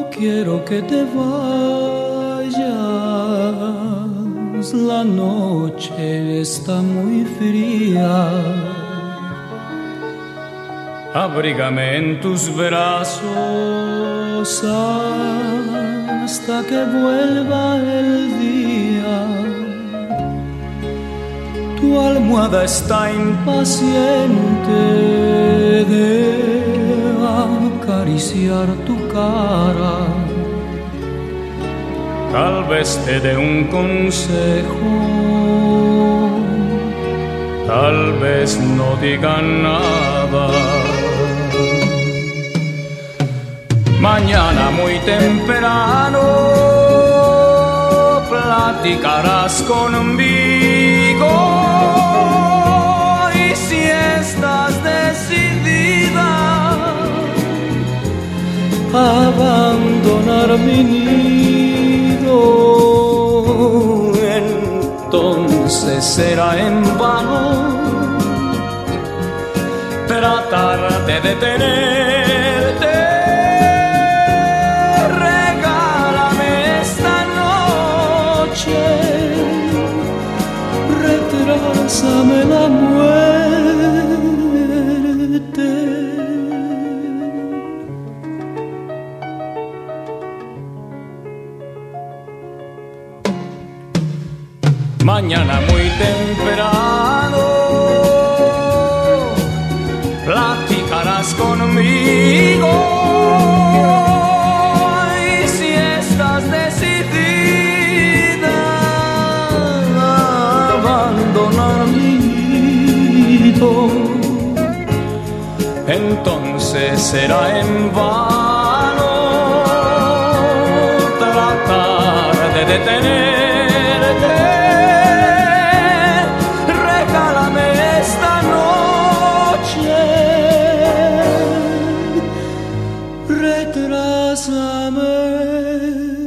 quiero que te vayas, la noche está muy fría. Abrígame en tus brazos hasta que vuelva el día. Tu almohada está impaciente de acariciar tu cara. Tal vez te dé un consejo, tal vez no diga nada. Mañana muy temprano platicarás conmigo, y si estás decidida a abandonar mi nido, entonces será en vano tratar de detenerte. Regálame esta noche, retrásame la muerte. Mañana muy temprano platicarás conmigo, y si estás decidida a abandonar mi nido, entonces será en vano tratar de detenerte. Regálame esta noche, retrásame